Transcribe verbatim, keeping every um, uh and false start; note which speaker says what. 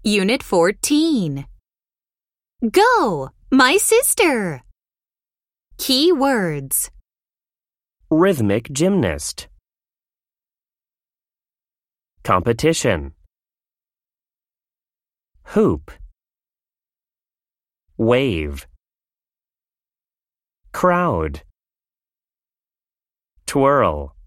Speaker 1: Unit fourteen. Go, my sister. Key words.
Speaker 2: Rhythmic gymnast. Competition. Hoop. Wave. Crowd. Twirl.